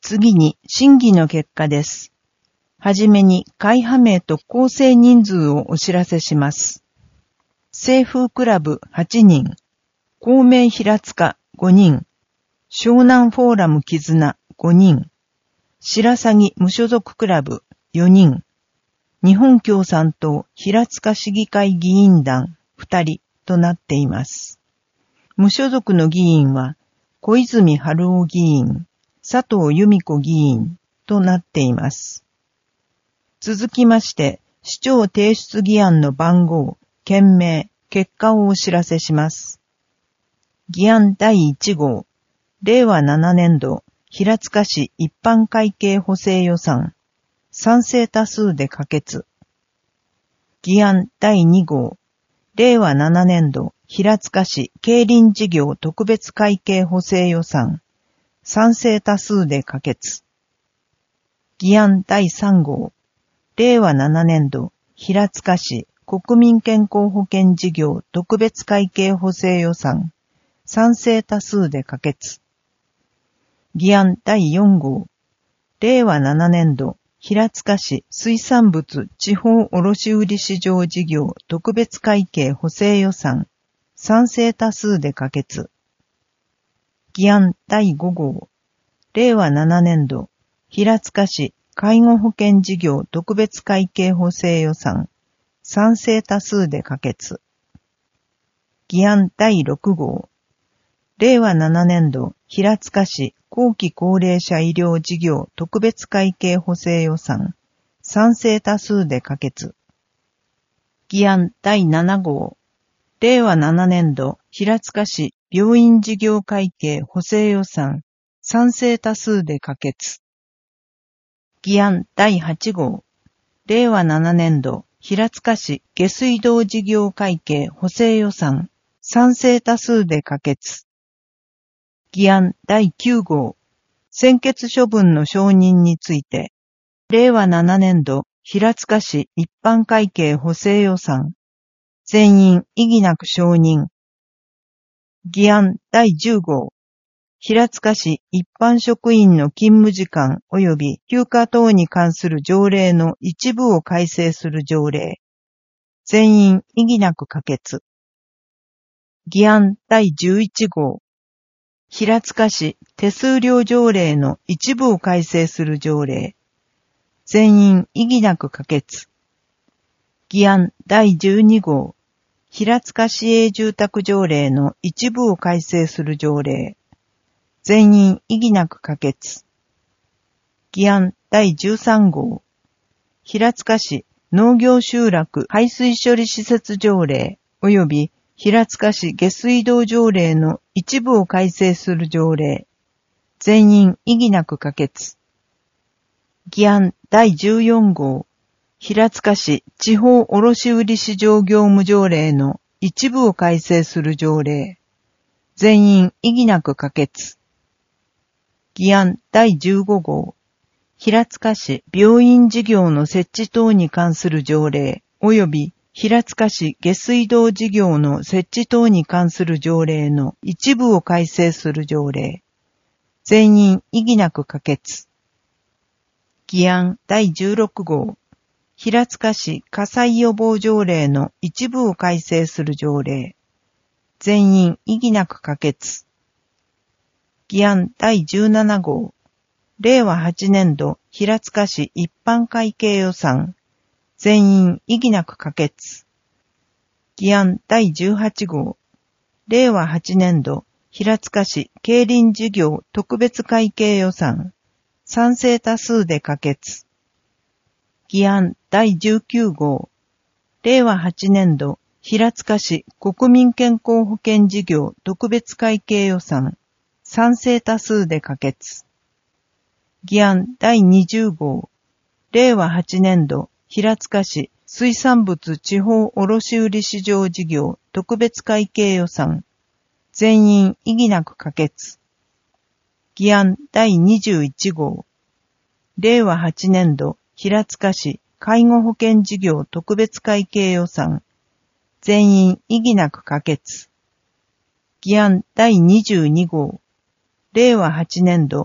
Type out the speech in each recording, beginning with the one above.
次に審議の結果です。はじめに会派名と構成人数をお知らせします。清風クラブ8人、公明平塚5人、湘南フォーラム絆5人、白鷺無所属クラブ4人、日本共産党平塚市議会議員団2人となっています。無所属の議員は小泉春夫議員、佐藤由美子議員となっています。続きまして、市長提出議案の番号、件名、結果をお知らせします。議案第1号、令和7年度、平塚市一般会計補正予算、賛成多数で可決。議案第2号、令和7年度、平塚市競輪事業特別会計補正予算、賛成多数で可決。議案第3号、令和7年度、平塚市国民健康保険事業特別会計補正予算、賛成多数で可決。議案第4号、令和7年度、平塚市水産物地方卸売市場事業特別会計補正予算、賛成多数で可決。議案第5号、令和7年度、平塚市介護保険事業特別会計補正予算、賛成多数で可決。議案第6号、令和7年度、平塚市後期高齢者医療事業特別会計補正予算、賛成多数で可決。議案第7号、令和7年度、平塚市病院事業会計補正予算、賛成多数で可決。議案第8号、令和7年度、平塚市下水道事業会計補正予算、賛成多数で可決。議案第9号、専決処分の承認について、令和7年度、平塚市一般会計補正予算、全員異議なく承認。議案第10号、平塚市一般職員の勤務時間及び休暇等に関する条例の一部を改正する条例。全員異議なく可決。議案第11号、平塚市手数料条例の一部を改正する条例。全員異議なく可決。議案第12号、平塚市営住宅条例の一部を改正する条例。全員異議なく可決。議案第13号、平塚市農業集落排水処理施設条例及び平塚市下水道条例の一部を改正する条例。全員異議なく可決。議案第14号、平塚市地方卸売市場業務条例の一部を改正する条例。全員異議なく可決。議案第15号、平塚市病院事業の設置等に関する条例及び平塚市下水道事業の設置等に関する条例の一部を改正する条例。全員異議なく可決。議案第16号、平塚市火災予防条例の一部を改正する条例。全員異議なく可決。議案第17号、令和8年度平塚市一般会計予算。全員異議なく可決。議案第18号、令和8年度平塚市競輪事業特別会計予算。賛成多数で可決。議案第19号、令和8年度平塚市国民健康保険事業特別会計予算。賛成多数で可決。議案第20号、令和8年度平塚市水産物地方卸売市場事業特別会計予算。全員異議なく可決。議案第21号、令和8年度平塚市介護保険事業特別会計予算。全員異議なく可決。議案第22号、令和8年度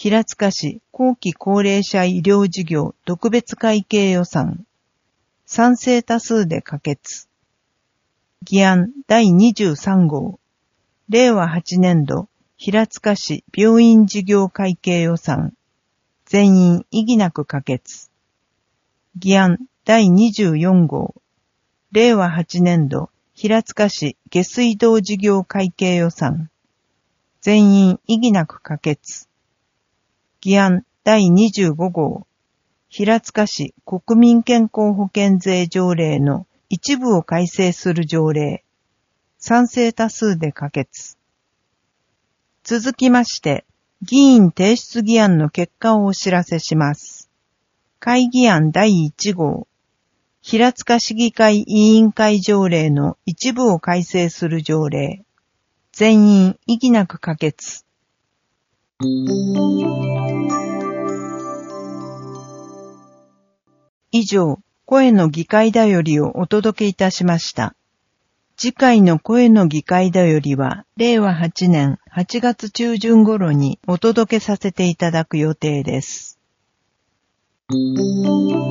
平塚市後期高齢者医療事業特別会計予算。賛成多数で可決。議案第23号。令和8年度平塚市病院事業会計予算。全員異議なく可決。議案第24号。令和8年度平塚市下水道事業会計予算。全員異議なく可決。議案第25号。平塚市国民健康保険税条例の一部を改正する条例。賛成多数で可決。続きまして、議員提出議案の結果をお知らせします。会議案第1号。平塚市議会委員会条例の一部を改正する条例。全員異議なく可決。以上、声の議会だよりをお届けいたしました。次回の声の議会だよりは、令和8年8月中旬頃にお届けさせていただく予定です。